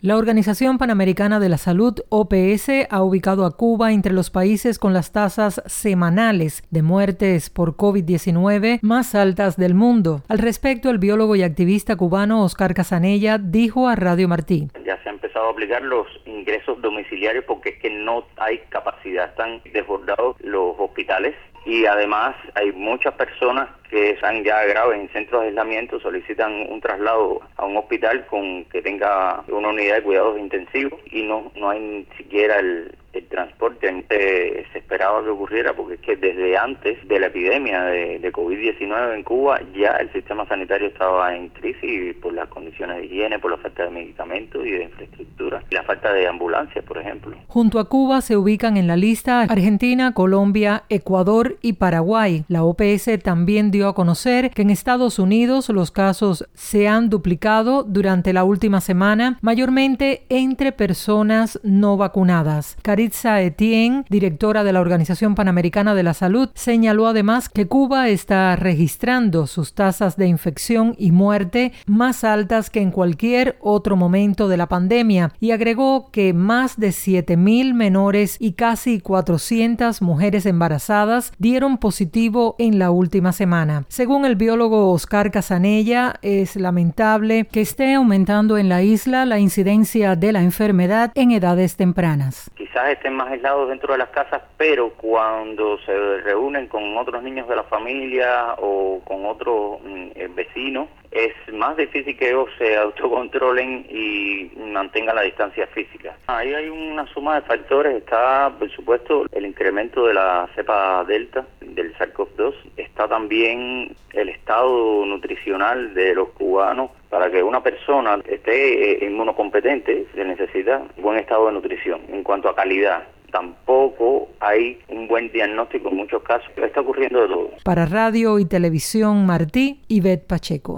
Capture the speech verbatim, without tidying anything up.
La Organización Panamericana de la Salud, O P S, ha ubicado a Cuba entre los países con las tasas semanales de muertes por COVID diecinueve más altas del mundo. Al respecto, el biólogo y activista cubano Oscar Casanella dijo a Radio Martí: Ya se han empezado a aplicar los ingresos domiciliarios porque es que no hay capacidad, están desbordados los hospitales. Y además hay muchas personas que están ya graves en centros de aislamiento, solicitan un traslado a un hospital con que tenga una unidad de cuidados intensivos y no no hay ni siquiera el, el transporte. Antes se esperaba que ocurriera porque es que desde antes de la epidemia de, de COVID diecinueve en Cuba ya el sistema sanitario estaba en crisis por las condiciones de higiene, por la falta de medicamentos y de infraestructura, y la falta de ambulancias, por ejemplo. Junto a Cuba se ubican en la lista Argentina, Colombia, Ecuador y Paraguay. La O P S también dio a conocer que en Estados Unidos los casos se han duplicado durante la última semana, mayormente entre personas no vacunadas. Caritza Etienne, directora de la Organización Panamericana de la Salud, señaló además que Cuba está registrando sus tasas de infección y muerte más altas que en cualquier otro momento de la pandemia y agregó que más de siete mil menores y casi cuatrocientas mujeres embarazadas dieron positivo en la última semana. Según el biólogo Oscar Casanella, es lamentable que esté aumentando en la isla la incidencia de la enfermedad en edades tempranas. Quizás estén más aislados dentro de las casas, pero cuando se reúnen con otros niños de la familia o con otros eh, vecinos, es más difícil que ellos se autocontrolen y mantengan la distancia física. Ahí hay una suma de factores. Está, por supuesto, el incremento de la cepa delta del SARS-CoV dos. Está también el estado nutricional de los cubanos. Para que una persona esté eh, inmunocompetente, se necesita buen estado de nutrición. En cuanto a calidad, tampoco hay un buen diagnóstico en muchos casos. Está ocurriendo de todo. Para Radio y Televisión Martí, Ivette Pacheco.